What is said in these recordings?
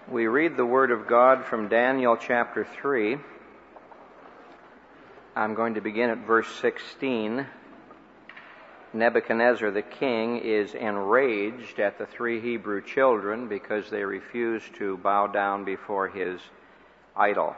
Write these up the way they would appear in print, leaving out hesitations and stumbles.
We read the Word of God from Daniel chapter 3. I'm going to begin at verse 16. Nebuchadnezzar the king is enraged at the three Hebrew children because they refuse to bow down before his idol.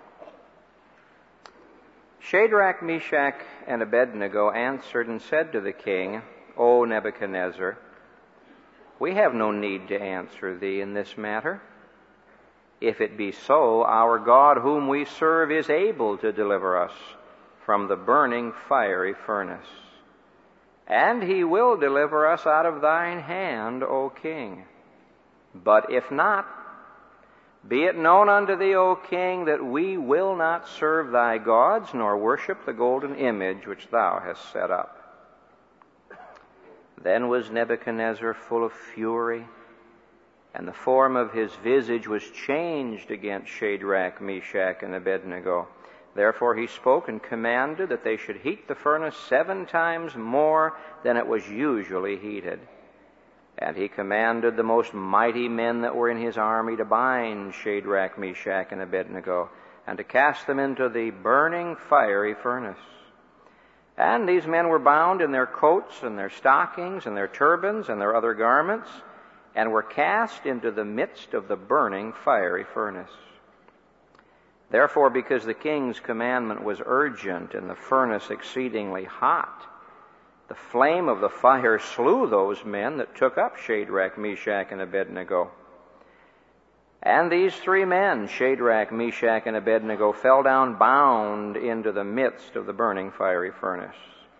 Shadrach, Meshach, and Abednego answered and said to the king, O Nebuchadnezzar, we have no need to answer thee in this matter. If it be so, our God whom we serve is able to deliver us from the burning fiery furnace. And he will deliver us out of thine hand, O king. But if not, be it known unto thee, O king, that we will not serve thy gods, nor worship the golden image which thou hast set up. Then was Nebuchadnezzar full of fury, and the form of his visage was changed against Shadrach, Meshach, and Abednego. Therefore he spoke and commanded that they should heat the furnace 7 times more than it was usually heated. And he commanded the most mighty men that were in his army to bind Shadrach, Meshach, and Abednego, and to cast them into the burning fiery furnace. And these men were bound in their coats and their stockings and their turbans and their other garments, and were cast into the midst of the burning fiery furnace. Therefore, because the king's commandment was urgent and the furnace exceedingly hot, the flame of the fire slew those men that took up Shadrach, Meshach, and Abednego. And these 3 men, Shadrach, Meshach, and Abednego, fell down bound into the midst of the burning fiery furnace.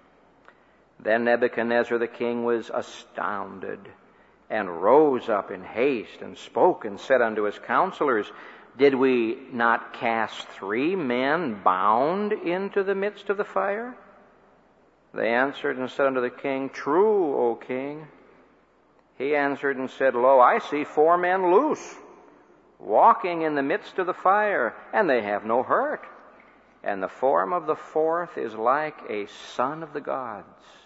Then Nebuchadnezzar the king was astounded, and rose up in haste, and spoke, and said unto his counselors, Did we not cast 3 men bound into the midst of the fire? They answered and said unto the king, True, O king. He answered and said, Lo, I see 4 men loose, walking in the midst of the fire, and they have no hurt. And the form of the 4th is like a son of the gods.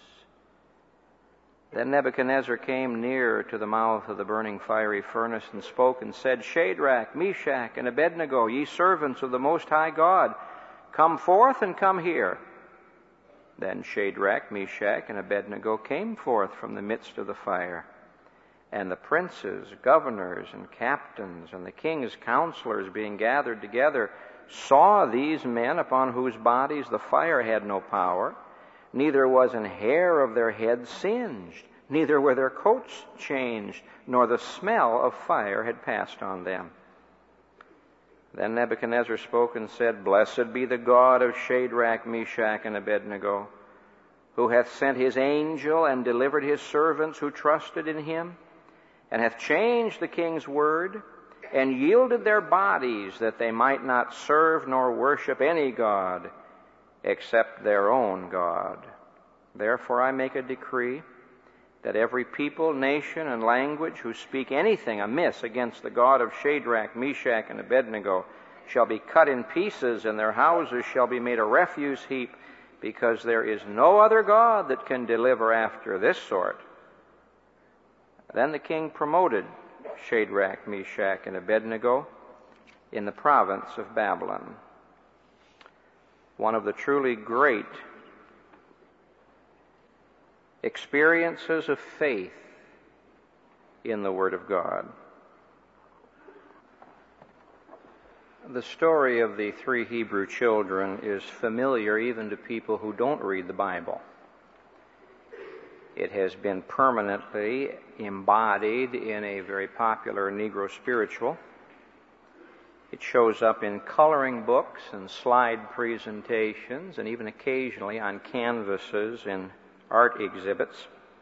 Then Nebuchadnezzar came near to the mouth of the burning fiery furnace and spoke and said, Shadrach, Meshach, and Abednego, ye servants of the Most High God, come forth and come here. Then Shadrach, Meshach, and Abednego came forth from the midst of the fire. And the princes, governors, and captains, and the king's counselors being gathered together, saw these men upon whose bodies the fire had no power, neither was an hair of their heads singed, neither were their coats changed, nor the smell of fire had passed on them. Then Nebuchadnezzar spoke and said, Blessed be the God of Shadrach, Meshach, and Abednego, who hath sent his angel and delivered his servants who trusted in him, and hath changed the king's word, and yielded their bodies that they might not serve nor worship any god except their own God. Therefore I make a decree that every people, nation, and language who speak anything amiss against the God of Shadrach, Meshach, and Abednego shall be cut in pieces, and their houses shall be made a refuse heap, because there is no other God that can deliver after this sort. Then the king promoted Shadrach, Meshach, and Abednego in the province of Babylon. One of the truly great experiences of faith in the Word of God. The story of the 3 Hebrew children is familiar even to people who don't read the Bible. It has been permanently embodied in a very popular Negro spiritual. It shows up in coloring books and slide presentations, and even occasionally on canvases in art exhibits.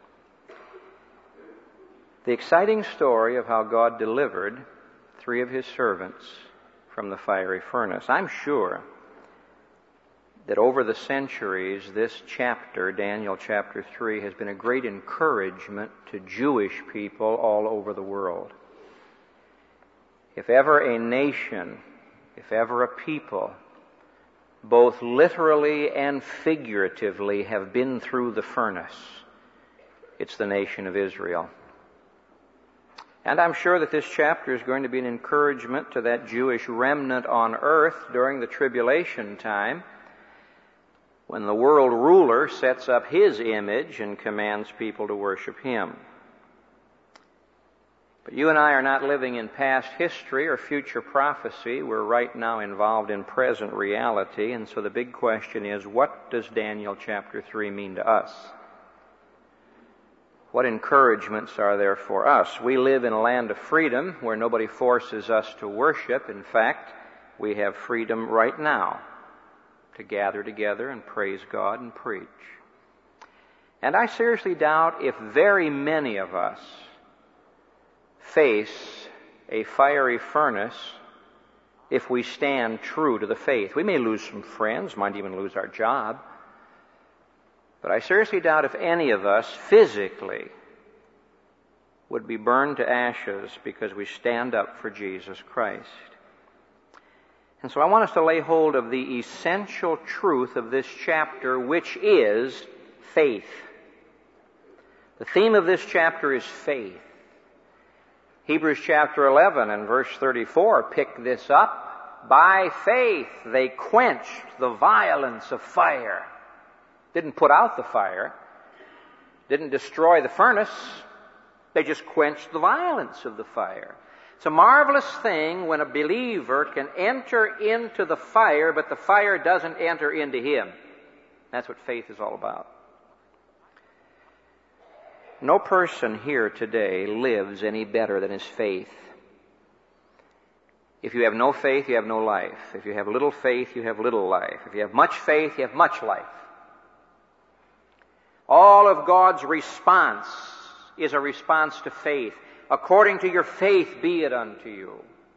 The exciting story of how God delivered 3 of his servants from the fiery furnace. I'm sure that over the centuries, this chapter, Daniel chapter 3, has been a great encouragement to Jewish people all over the world. If ever a nation, if ever a people, both literally and figuratively have been through the furnace, it's the nation of Israel. And I'm sure that this chapter is going to be an encouragement to that Jewish remnant on earth during the tribulation time, when the world ruler sets up his image and commands people to worship him. But you and I are not living in past history or future prophecy. We're right now involved in present reality. And so the big question is, what does Daniel chapter 3 mean to us? What encouragements are there for us? We live in a land of freedom where nobody forces us to worship. In fact, we have freedom right now to gather together and praise God and preach. And I seriously doubt if very many of us face a fiery furnace if we stand true to the faith. We may lose some friends, might even lose our job, but I seriously doubt if any of us physically would be burned to ashes because we stand up for Jesus Christ. And so I want us to lay hold of the essential truth of this chapter, which is faith. The theme of this chapter is faith. Hebrews chapter 11 and verse 34 pick this up. By faith they quenched the violence of fire. Didn't put out the fire. Didn't destroy the furnace. They just quenched the violence of the fire. It's a marvelous thing when a believer can enter into the fire, but the fire doesn't enter into him. That's what faith is all about. No person here today lives any better than his faith. If you have no faith, you have no life. If you have little faith, you have little life. If you have much faith, you have much life. All of God's response is a response to faith. According to your faith be it unto you.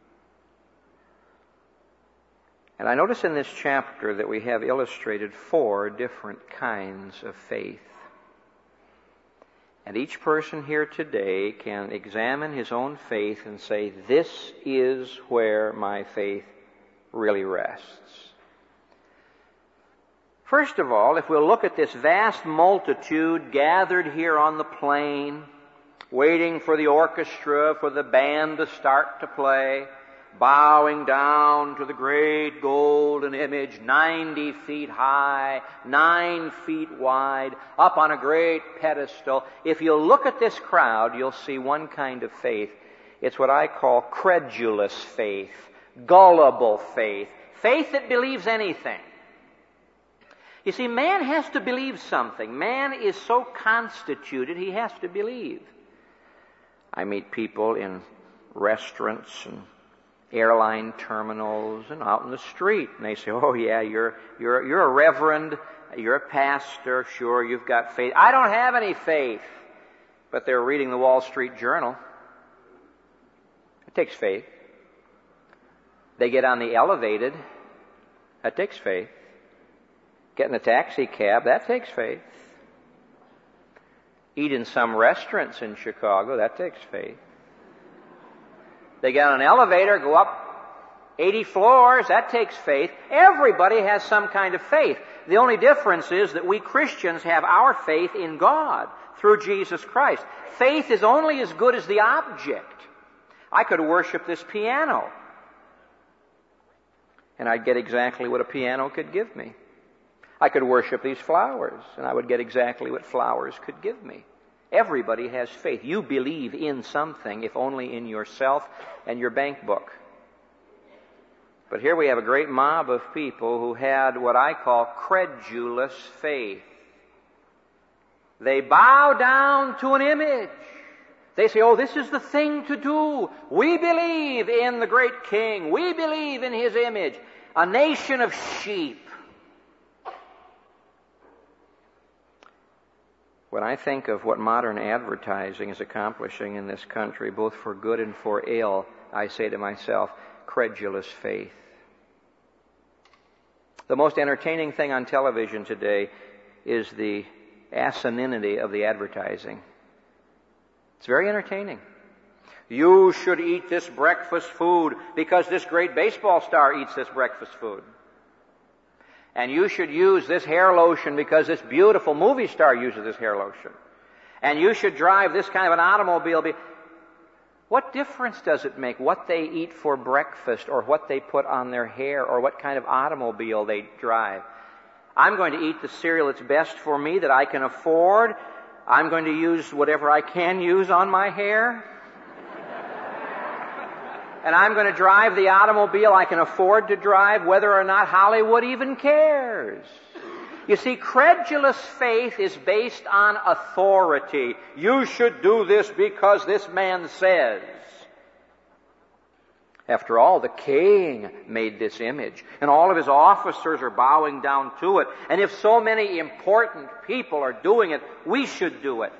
And I notice in this chapter that we have illustrated 4 different kinds of faith. And each person here today can examine his own faith and say, this is where my faith really rests. First of all, if we'll look at this vast multitude gathered here on the plain, waiting for the orchestra, for the band to start to play, bowing down to the great golden image, 90 feet high, 9 feet wide, up on a great pedestal. If you look at this crowd, you'll see one kind of faith. It's what I call credulous faith, gullible faith, faith that believes anything. You see, man has to believe something. Man is so constituted, he has to believe. I meet people in restaurants and airline terminals and out in the street, and they say, oh yeah, you're a reverend, you're a pastor, sure, you've got faith. I don't have any faith. But they're reading the Wall Street Journal. It takes faith. They get on the elevated. That takes faith. Get in a taxi cab, that takes faith. Eat in some restaurants in Chicago, that takes faith. They get on an elevator, go up 80 floors, that takes faith. Everybody has some kind of faith. The only difference is that we Christians have our faith in God through Jesus Christ. Faith is only as good as the object. I could worship this piano, and I'd get exactly what a piano could give me. I could worship these flowers, and I would get exactly what flowers could give me. Everybody has faith. You believe in something, if only in yourself and your bank book. But here we have a great mob of people who had what I call credulous faith. They bow down to an image. They say, oh, this is the thing to do. We believe in the great king. We believe in his image. A nation of sheep. When I think of what modern advertising is accomplishing in this country, both for good and for ill, I say to myself, credulous faith. The most entertaining thing on television today is the asininity of the advertising. It's very entertaining. You should eat this breakfast food because this great baseball star eats this breakfast food. And you should use this hair lotion because this beautiful movie star uses this hair lotion. And you should drive this kind of an automobile. What difference does it make what they eat for breakfast or what they put on their hair or what kind of automobile they drive? I'm going to eat the cereal that's best for me, that I can afford. I'm going to use whatever I can use on my hair. And I'm going to drive the automobile I can afford to drive, whether or not Hollywood even cares. You see, credulous faith is based on authority. You should do this because this man says. After all, the king made this image, and all of his officers are bowing down to it. And if so many important people are doing it, we should do it.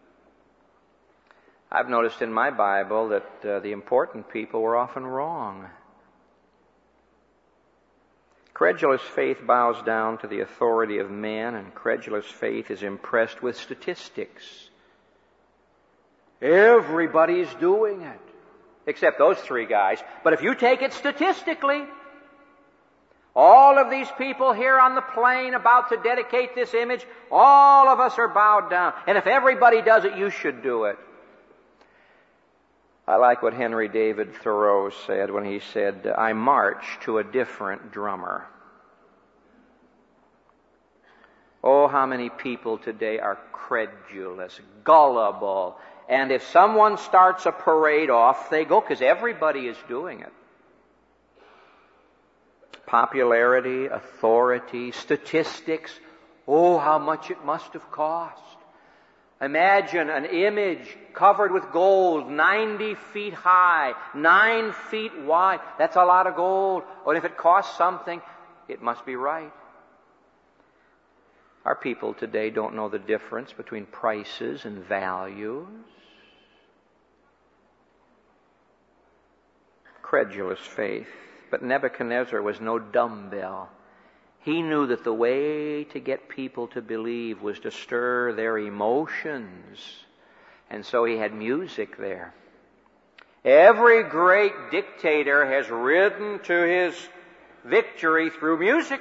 I've noticed in my Bible that the important people were often wrong. Credulous faith bows down to the authority of men, and credulous faith is impressed with statistics. Everybody's doing it, except those three guys. But if you take it statistically, all of these people here on the plain about to dedicate this image, all of us are bowed down. And if everybody does it, you should do it. I like what Henry David Thoreau said when he said, I march to a different drummer. Oh, how many people today are credulous, gullible, and if someone starts a parade off, they go because everybody is doing it. Popularity, authority, statistics, oh, how much it must have cost. Imagine an image covered with gold, 90 feet high, 9 feet wide. That's a lot of gold. And if it costs something, it must be right. Our people today don't know the difference between prices and values. Credulous faith. But Nebuchadnezzar was no dumbbell. He knew that the way to get people to believe was to stir their emotions. And so he had music there. Every great dictator has ridden to his victory through music.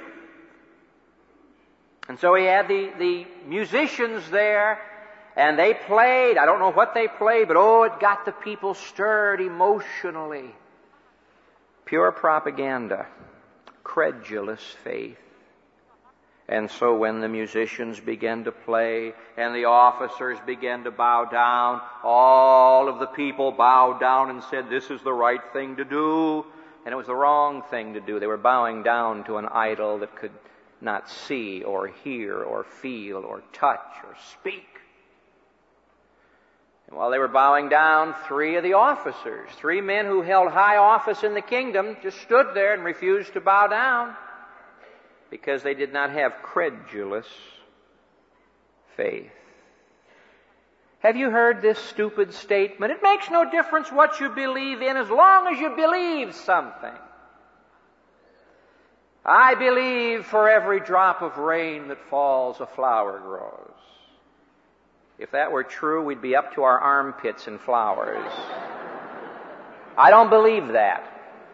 And so he had the musicians there, and they played. I don't know what they played, but it got the people stirred emotionally. Pure propaganda. Credulous faith. And so when the musicians began to play and the officers began to bow down, all of the people bowed down and said, this is the right thing to do. And it was the wrong thing to do. They were bowing down to an idol that could not see or hear or feel or touch or speak. And while they were bowing down, three of the officers, three men who held high office in the kingdom, just stood there and refused to bow down. Because they did not have credulous faith. Have you heard this stupid statement? It makes no difference what you believe in as long as you believe something. I believe for every drop of rain that falls, a flower grows. If that were true, we'd be up to our armpits in flowers. I don't believe that.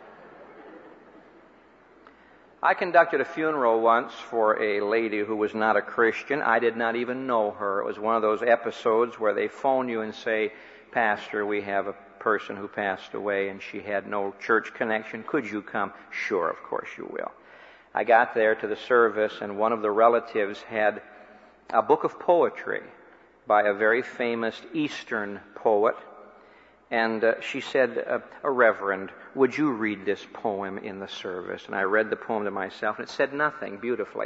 I conducted a funeral once for a lady who was not a Christian. I did not even know her. It was one of those episodes where they phone you and say, Pastor, we have a person who passed away and she had no church connection. Could you come? Sure, of course you will. I got there to the service, and one of the relatives had a book of poetry by a very famous Eastern poet. And she said, Reverend, would you read this poem in the service? And I read the poem to myself, and it said nothing beautifully.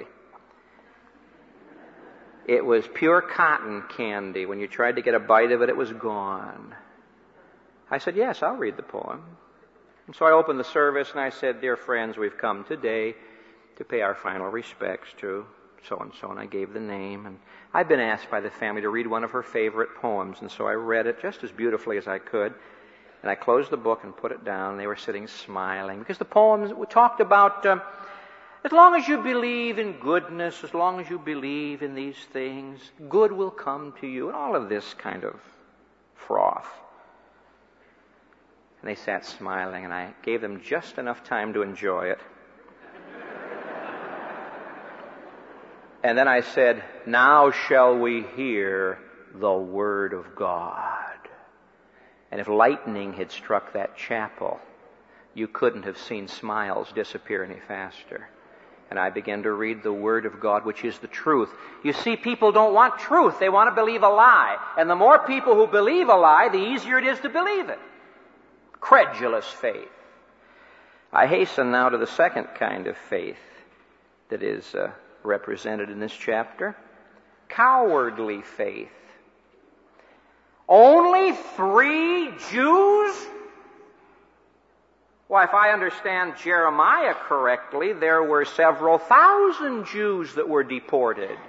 It was pure cotton candy. When you tried to get a bite of it, it was gone. I said, yes, I'll read the poem. And so I opened the service, and I said, dear friends, we've come today to pay our final respects to so-and-so, and I gave the name. And I'd been asked by the family to read one of her favorite poems, and so I read it just as beautifully as I could. And I closed the book and put it down, and they were sitting smiling, because the poems talked about as long as you believe in goodness, as long as you believe in these things, good will come to you, and all of this kind of froth. And they sat smiling, and I gave them just enough time to enjoy it. And then I said, now shall we hear the Word of God. And if lightning had struck that chapel, you couldn't have seen smiles disappear any faster. And I began to read the Word of God, which is the truth. You see, people don't want truth. They want to believe a lie. And the more people who believe a lie, the easier it is to believe it. Credulous faith. I hasten now to the second kind of faith that is represented in this chapter. Cowardly faith. Only 3 Jews? Well, if I understand Jeremiah correctly, there were several thousand Jews that were deported.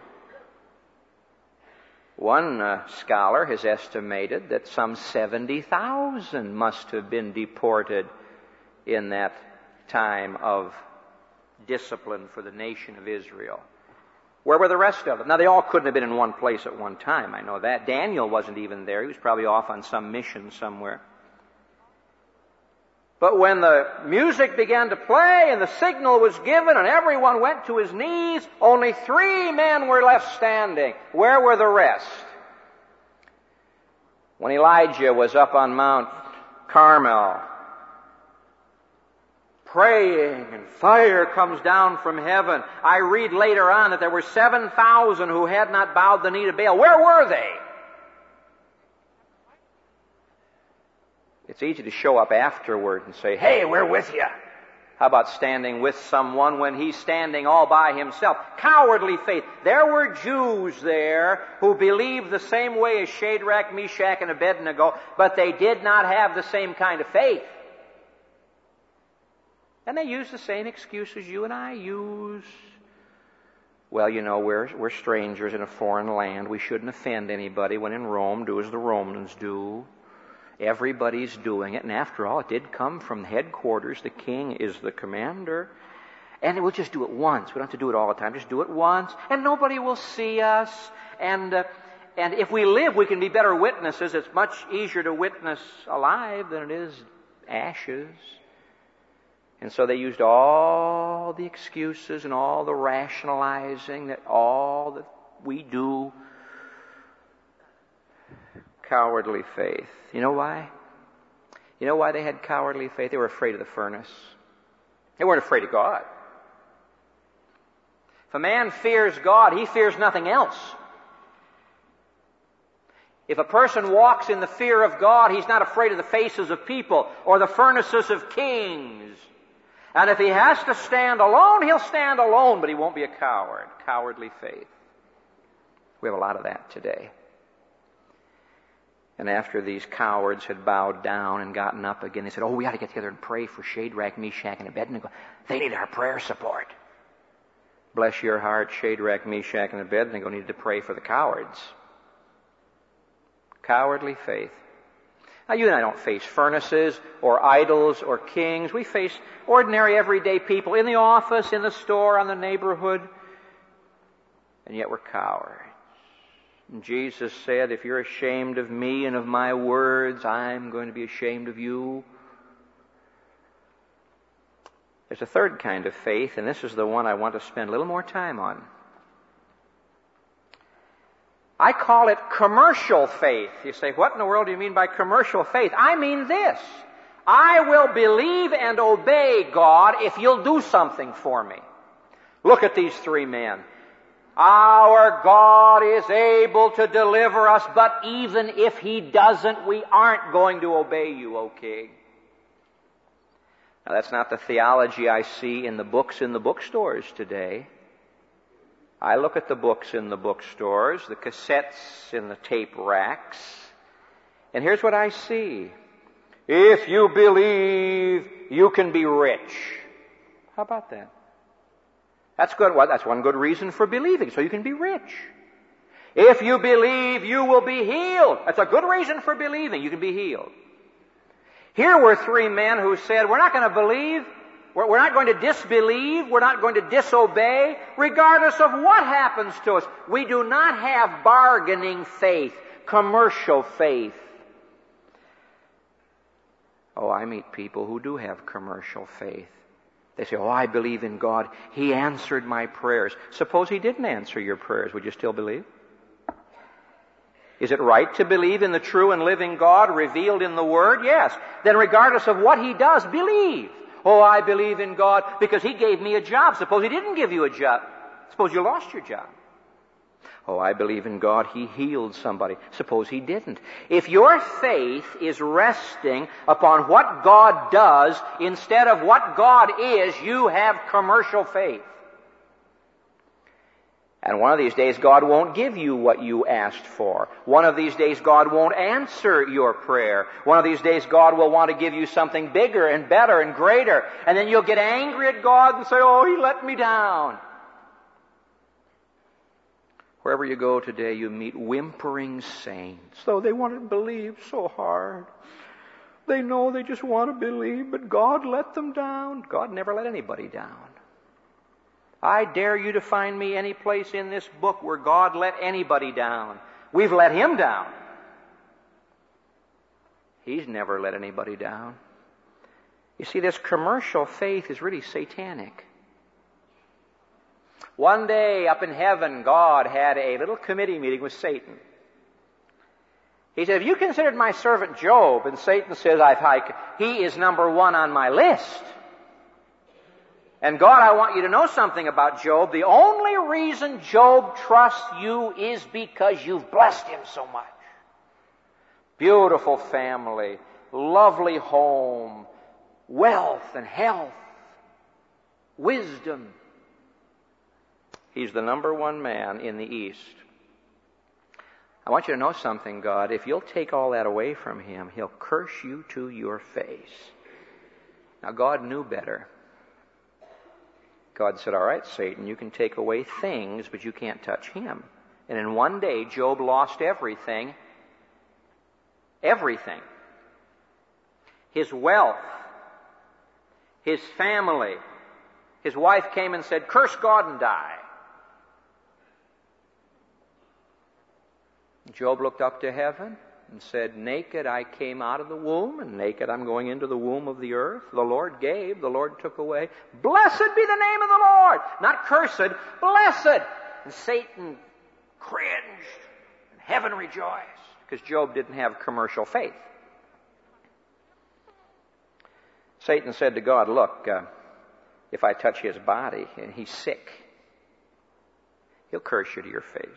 One scholar has estimated that some 70,000 must have been deported in that time of discipline for the nation of Israel. Where were the rest of them? Now, they all couldn't have been in one place at one time, I know that. Daniel wasn't even there. He was probably off on some mission somewhere. But when the music began to play and the signal was given and everyone went to his knees, only 3 men were left standing. Where were the rest? When Elijah was up on Mount Carmel, praying, and fire comes down from heaven, I read later on that there were 7,000 who had not bowed the knee to Baal. Where were they? It's easy to show up afterward and say, hey, we're with you. How about standing with someone when he's standing all by himself? Cowardly faith. There were Jews there who believed the same way as Shadrach, Meshach, and Abednego, but they did not have the same kind of faith. And they used the same excuses you and I use. Well, you know, we're strangers in a foreign land. We shouldn't offend anybody. When in Rome, do as the Romans do. Everybody's doing it, and after all, it did come from headquarters. The king is the commander. And we'll just do it once. We don't have to do it all the time. Just do it once, and nobody will see us. And if we live, we can be better witnesses. It's much easier to witness alive than it is ashes. And so they used all the excuses and all the rationalizing that all that we do. Cowardly faith. You know why? You know why they had cowardly faith? They were afraid of the furnace. They weren't afraid of God. If a man fears God, he fears nothing else. If a person walks in the fear of God, he's not afraid of the faces of people or the furnaces of kings. And if he has to stand alone, he'll stand alone, but he won't be a coward. Cowardly faith. We have a lot of that today. And after these cowards had bowed down and gotten up again, they said, we ought to get together and pray for Shadrach, Meshach, and Abednego. They need our prayer support. Bless your heart, Shadrach, Meshach, and Abednego needed to pray for the cowards. Cowardly faith. Now, you and I don't face furnaces or idols or kings. We face ordinary, everyday people in the office, in the store, on the neighborhood. And yet we're cowards. And Jesus said, if you're ashamed of me and of my words, I'm going to be ashamed of you. There's a third kind of faith, and this is the one I want to spend a little more time on. I call it commercial faith. You say, what in the world do you mean by commercial faith? I mean this. I will believe and obey God if you'll do something for me. Look at these 3 men. Our God is able to deliver us, but even if He doesn't, we aren't going to obey you, O King. Now, that's not the theology I see in the books in the bookstores today. I look at the books in the bookstores, the cassettes in the tape racks, and here's what I see. If you believe, you can be rich. How about that? That's good. Well, that's one good reason for believing, so you can be rich. If you believe, you will be healed. That's a good reason for believing. You can be healed. Here were 3 men who said, we're not going to believe, we're not going to disbelieve, we're not going to disobey, regardless of what happens to us. We do not have bargaining faith, commercial faith. Oh, I meet people who do have commercial faith. They say, I believe in God. He answered my prayers. Suppose He didn't answer your prayers. Would you still believe? Is it right to believe in the true and living God revealed in the Word? Yes. Then regardless of what He does, believe. Oh, I believe in God because He gave me a job. Suppose He didn't give you a job. Suppose you lost your job. Oh, I believe in God. He healed somebody. Suppose He didn't. If your faith is resting upon what God does instead of what God is, you have commercial faith. And one of these days, God won't give you what you asked for. One of these days, God won't answer your prayer. One of these days, God will want to give you something bigger and better and greater. And then you'll get angry at God and say, oh, He let me down. Wherever you go today, you meet whimpering saints. Though they want to believe so hard. They know they just want to believe, but God let them down. God never let anybody down. I dare you to find me any place in this book where God let anybody down. We've let Him down. He's never let anybody down. You see, this commercial faith is really satanic. One day up in heaven, God had a little committee meeting with Satan. He said, have you considered my servant Job? And Satan says, he is number one on my list. And God, I want you to know something about Job. The only reason Job trusts you is because you've blessed him so much. Beautiful family, lovely home, wealth and health, wisdom. He's the number one man in the East. I want you to know something, God. If you'll take all that away from him, He'll curse you to your face. Now, God knew better. God said, all right, Satan, you can take away things, but you can't touch him. And in one day, Job lost everything. Everything. His wealth. His family. His wife came and said, curse God and die. Job looked up to heaven and said, naked I came out of the womb, and naked I'm going into the womb of the earth. The Lord gave, the Lord took away. Blessed be the name of the Lord. Not cursed, blessed. And Satan cringed, and heaven rejoiced, because Job didn't have commercial faith. Satan said to God, look, if I touch his body and he's sick, he'll curse you to your face.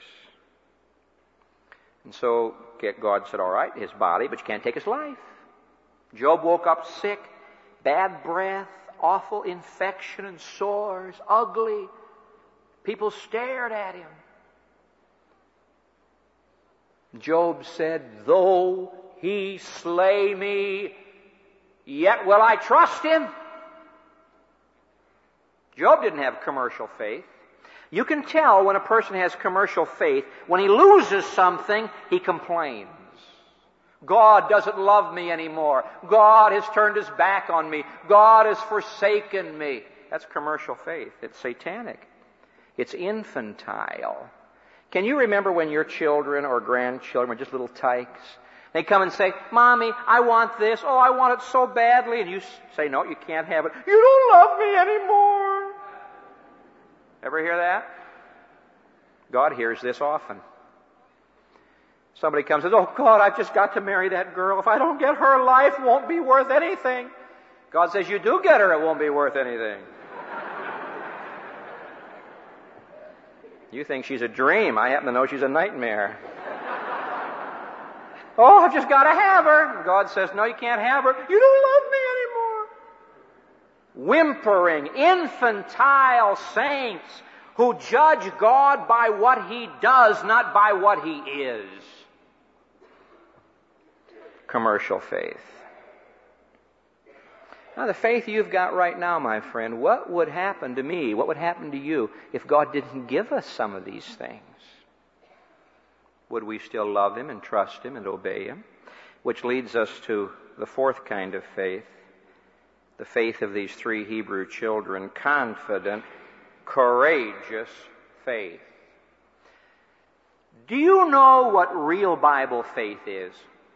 And so God said, all right, his body, but you can't take his life. Job woke up sick, bad breath, awful infection and sores, ugly. People stared at him. Job said, though he slay me, yet will I trust him. Job didn't have commercial faith. You can tell when a person has commercial faith. When he loses something, he complains. God doesn't love me anymore. God has turned his back on me. God has forsaken me. That's commercial faith. It's satanic. It's infantile. Can you remember when your children or grandchildren were just little tykes? They come and say, Mommy, I want this. Oh, I want it so badly. And you say, no, you can't have it. You don't love me anymore. Ever hear that? God hears this often. Somebody comes and says, oh God, I've just got to marry that girl. If I don't get her, life won't be worth anything. God says, you do get her, it won't be worth anything. You think she's a dream. I happen to know she's a nightmare. Oh, I've just got to have her. And God says, no, you can't have her. You don't love me anymore. Whimpering, infantile saints who judge God by what He does, not by what He is. Commercial faith. Now, the faith you've got right now, my friend, what would happen to me, what would happen to you if God didn't give us some of these things? Would we still love Him and trust Him and obey Him? Which leads us to the fourth kind of faith. The faith of these three Hebrew children, confident, courageous faith. Do you know what real Bible faith is?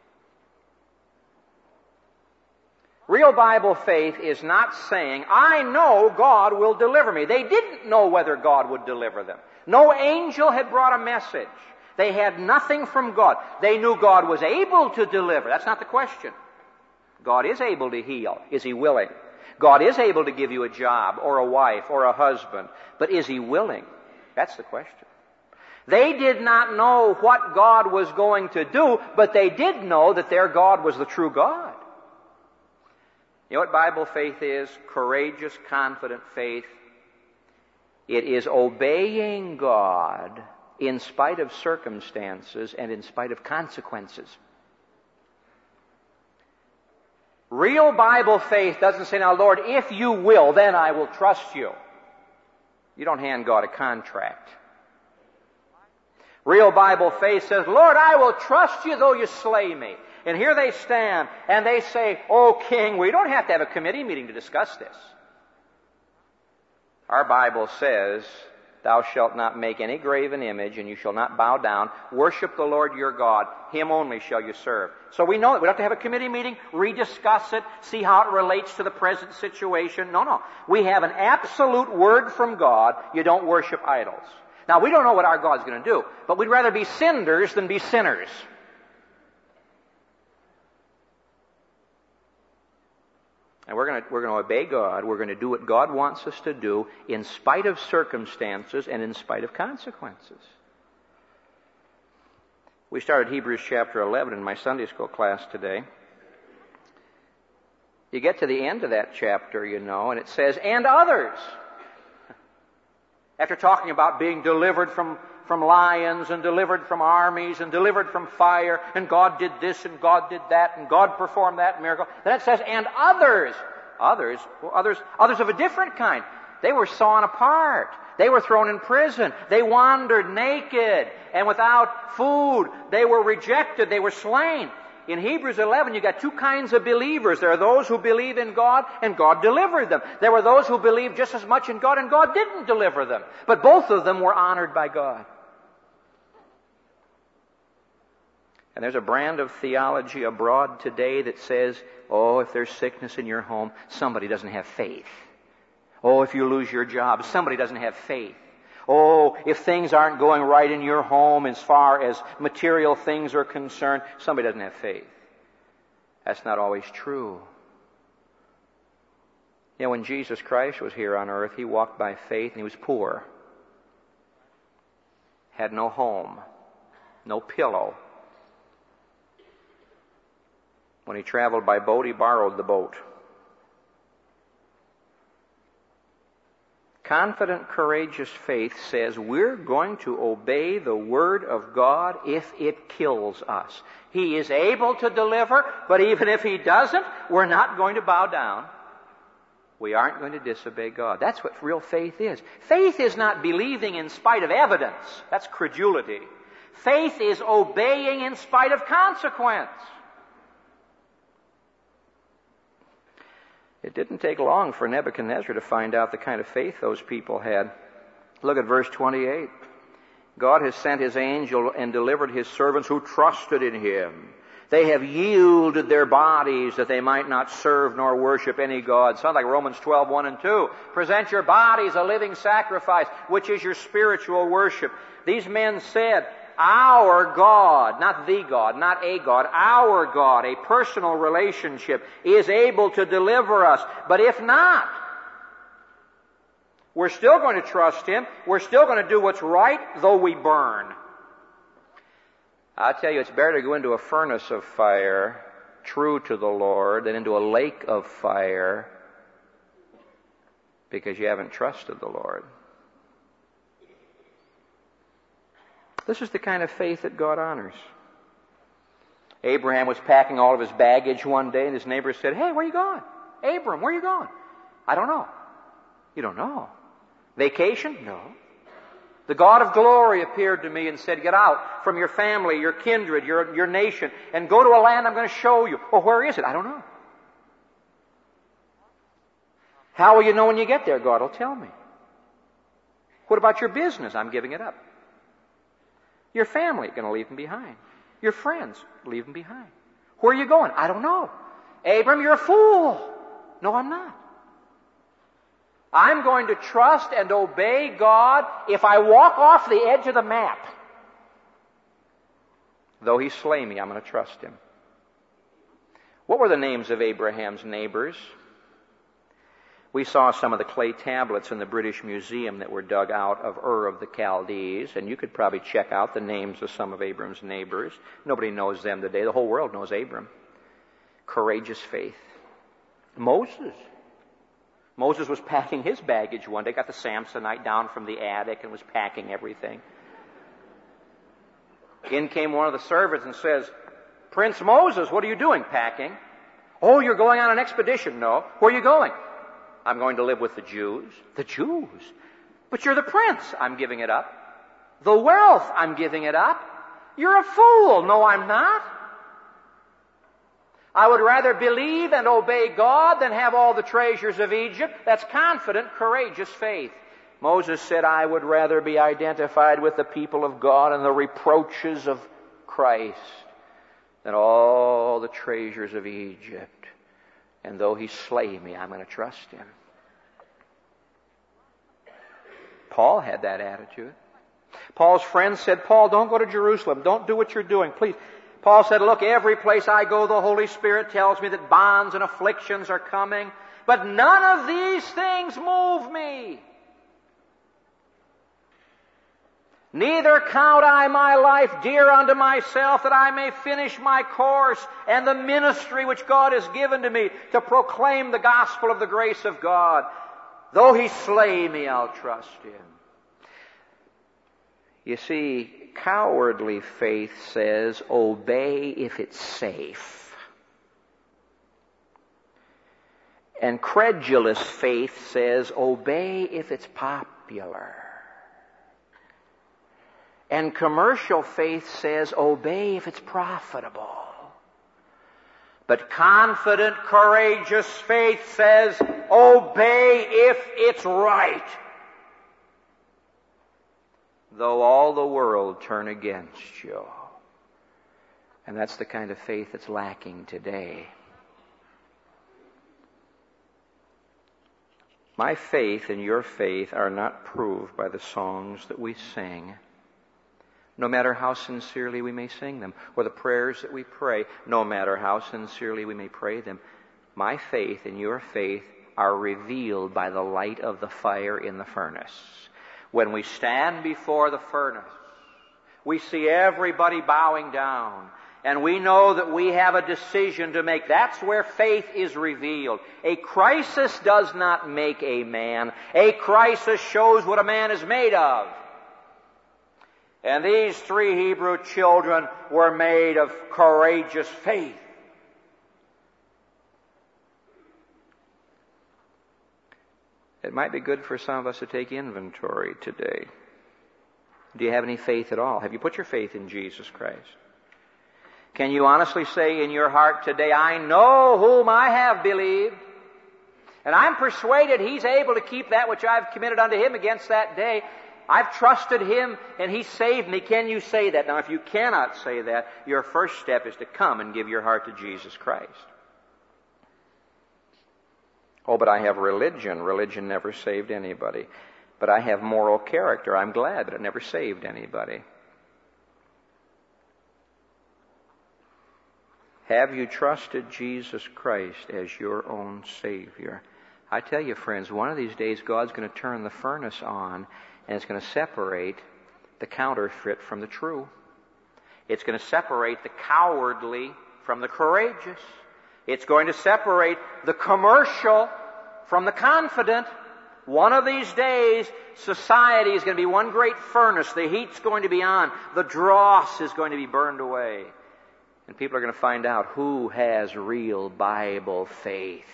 Real Bible faith is not saying, I know God will deliver me. They didn't know whether God would deliver them. No angel had brought a message. They had nothing from God. They knew God was able to deliver. That's not the question. God is able to heal. Is He willing? God is able to give you a job or a wife or a husband. But is He willing? That's the question. They did not know what God was going to do, but they did know that their God was the true God. You know what Bible faith is? Courageous, confident faith. It is obeying God in spite of circumstances and in spite of consequences. Real Bible faith doesn't say, now, Lord, if you will, then I will trust you. You don't hand God a contract. Real Bible faith says, Lord, I will trust you though you slay me. And here they stand, and they say, Oh, King, we don't have to have a committee meeting to discuss this. Our Bible says, Thou shalt not make any graven image, and you shall not bow down. Worship the Lord your God. Him only shall you serve. So we know that we don't have to have a committee meeting, rediscuss it, see how it relates to the present situation. No. We have an absolute word from God. You don't worship idols. Now, we don't know what our God's going to do, but we'd rather be sinners than be sinners. And we're going to obey God. We're going to do what God wants us to do in spite of circumstances and in spite of consequences. We started Hebrews chapter 11 in my Sunday school class today. You get to the end of that chapter, and it says, and others. After talking about being delivered from lions and delivered from armies and delivered from fire, and God did this and God did that and God performed that miracle. Then it says, and others. Others of a different kind. They were sawn apart. They were thrown in prison. They wandered naked and without food. They were rejected. They were slain. In Hebrews 11, you got two kinds of believers. There are those who believe in God, and God delivered them. There were those who believed just as much in God, and God didn't deliver them. But both of them were honored by God. And there's a brand of theology abroad today that says, oh, if there's sickness in your home, somebody doesn't have faith. Oh, if you lose your job, somebody doesn't have faith. Oh, if things aren't going right in your home as far as material things are concerned, somebody doesn't have faith. That's not always true. When Jesus Christ was here on earth, He walked by faith and He was poor. Had no home, no pillow. When He traveled by boat, He borrowed the boat. Confident, courageous faith says we're going to obey the Word of God if it kills us. He is able to deliver, but even if He doesn't, we're not going to bow down. We aren't going to disobey God. That's what real faith is. Faith is not believing in spite of evidence. That's credulity. Faith is obeying in spite of consequence. It didn't take long for Nebuchadnezzar to find out the kind of faith those people had. Look at verse 28. God has sent His angel and delivered His servants who trusted in Him. They have yielded their bodies that they might not serve nor worship any god. Sounds like Romans 12, 1 and 2. Present your bodies a living sacrifice, which is your spiritual worship. These men said, our God, not the God, not a God, our God, a personal relationship, is able to deliver us. But if not, we're still going to trust Him. We're still going to do what's right, though we burn. I tell you, it's better to go into a furnace of fire, true to the Lord, than into a lake of fire, because you haven't trusted the Lord. This is the kind of faith that God honors. Abraham was packing all of his baggage one day, and his neighbor said, hey, where are you going? Abram, where are you going? I don't know. You don't know? Vacation? No. The God of glory appeared to me and said, get out from your family, your kindred, your nation, and go to a land I'm going to show you. Well, where is it? I don't know. How will you know when you get there? God will tell me. What about your business? I'm giving it up. Your family, going to leave them behind. Your friends, leave them behind. Where are you going? I don't know. Abram, you're a fool. No, I'm not. I'm going to trust and obey God if I walk off the edge of the map. Though he slay me, I'm going to trust him. What were the names of Abraham's neighbors? We saw some of the clay tablets in the British Museum that were dug out of Ur of the Chaldees, and you could probably check out the names of some of Abram's neighbors. Nobody knows them today. The whole world knows Abram. Courageous faith. Moses was packing his baggage one day, got the Samsonite down from the attic and was packing everything. In came one of the servants and says, "Prince Moses, what are you doing? Packing." "Oh, you're going on an expedition." "No." "Where are you going?" "I'm going to live with the Jews." "The Jews? But you're the prince." "I'm giving it up." "The wealth." "I'm giving it up." "You're a fool." "No, I'm not. I would rather believe and obey God than have all the treasures of Egypt." That's confident, courageous faith. Moses said, "I would rather be identified with the people of God and the reproaches of Christ than all the treasures of Egypt. And though he slay me, I'm going to trust him." Paul had that attitude. Paul's friends said, "Paul, don't go to Jerusalem. Don't do what you're doing, please." Paul said, "Look, every place I go, the Holy Spirit tells me that bonds and afflictions are coming, but none of these things move me. Neither count I my life dear unto myself, that I may finish my course and the ministry which God has given to me, to proclaim the gospel of the grace of God. Though he slay me, I'll trust him." You see, cowardly faith says, obey if it's safe. And credulous faith says, obey if it's popular. And commercial faith says, obey if it's profitable. But confident, courageous faith says, obey if it's right, though all the world turn against you. And that's the kind of faith that's lacking today. My faith and your faith are not proved by the songs that we sing, no matter how sincerely we may sing them, or the prayers that we pray, no matter how sincerely we may pray them. My faith and your faith are revealed by the light of the fire in the furnace. When we stand before the furnace, we see everybody bowing down, and we know that we have a decision to make. That's where faith is revealed. A crisis does not make a man. A crisis shows what a man is made of. And these 3 Hebrew children were made of courageous faith. It might be good for some of us to take inventory today. Do you have any faith at all? Have you put your faith in Jesus Christ? Can you honestly say in your heart today, I know whom I have believed, and I'm persuaded he's able to keep that which I've committed unto him against that day. I've trusted him and he saved me. Can you say that? Now, if you cannot say that, your first step is to come and give your heart to Jesus Christ. Oh, but I have religion. Religion never saved anybody. But I have moral character. I'm glad, but it never saved anybody. Have you trusted Jesus Christ as your own Savior? I tell you, friends, one of these days God's going to turn the furnace on, and it's going to separate the counterfeit from the true. It's going to separate the cowardly from the courageous. It's going to separate the commercial from the confident. One of these days, society is going to be one great furnace. The heat's going to be on. The dross is going to be burned away. And people are going to find out who has real Bible faith.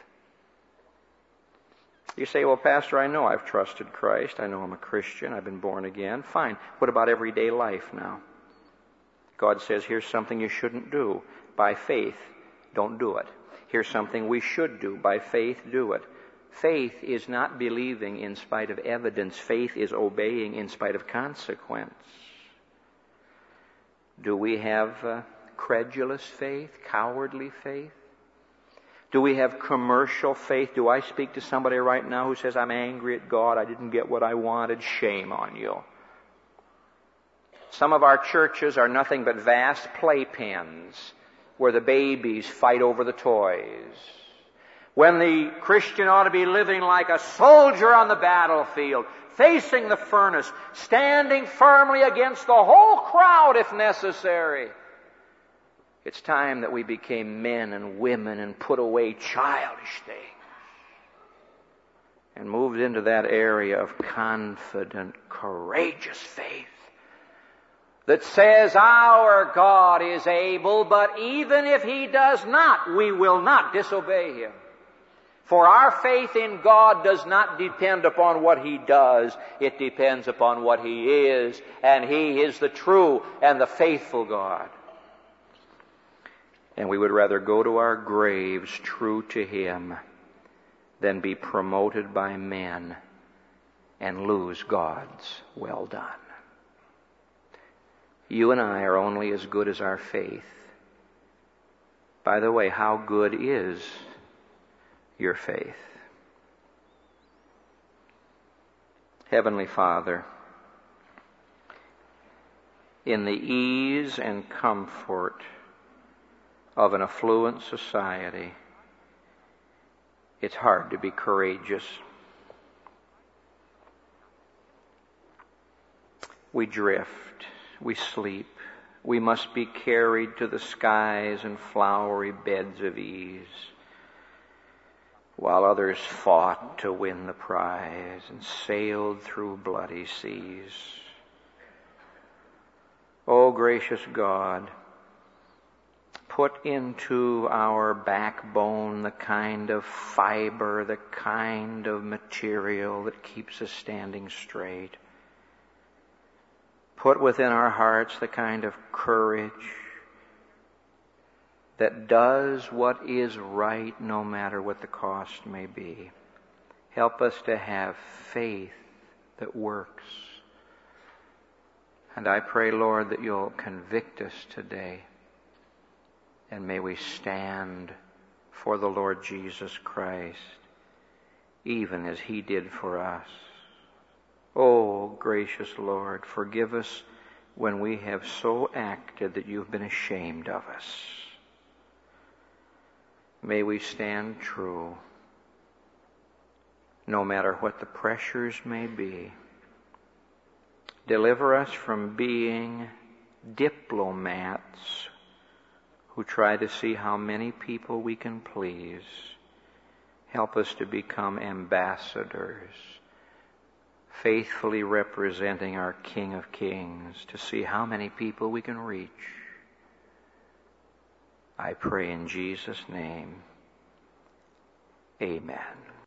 You say, well, Pastor, I know I've trusted Christ. I know I'm a Christian. I've been born again. Fine. What about everyday life now? God says, here's something you shouldn't do. By faith, don't do it. Here's something we should do. By faith, do it. Faith is not believing in spite of evidence. Faith is obeying in spite of consequence. Do we have credulous faith, cowardly faith? Do we have commercial faith? Do I speak to somebody right now who says, I'm angry at God, I didn't get what I wanted? Shame on you. Some of our churches are nothing but vast playpens where the babies fight over the toys. When the Christian ought to be living like a soldier on the battlefield, facing the furnace, standing firmly against the whole crowd if necessary. It's time that we became men and women and put away childish things and moved into that area of confident, courageous faith that says our God is able, but even if He does not, we will not disobey Him. For our faith in God does not depend upon what He does. It depends upon what He is, and He is the true and the faithful God. And we would rather go to our graves true to Him than be promoted by men and lose God's well done. You and I are only as good as our faith. By the way, how good is your faith? Heavenly Father, in the ease and comfort of an affluent society, it's hard to be courageous. We drift. We sleep. We must be carried to the skies in flowery beds of ease, while others fought to win the prize and sailed through bloody seas. O gracious God, put into our backbone the kind of fiber, the kind of material that keeps us standing straight. Put within our hearts the kind of courage that does what is right no matter what the cost may be. Help us to have faith that works. And I pray, Lord, that You'll convict us today, and may we stand for the Lord Jesus Christ, even as He did for us. Oh, gracious Lord, forgive us when we have so acted that You've been ashamed of us. May we stand true, no matter what the pressures may be. Deliver us from being diplomats who try to see how many people we can please. Help us to become ambassadors, faithfully representing our King of Kings, to see how many people we can reach. I pray in Jesus' name. Amen.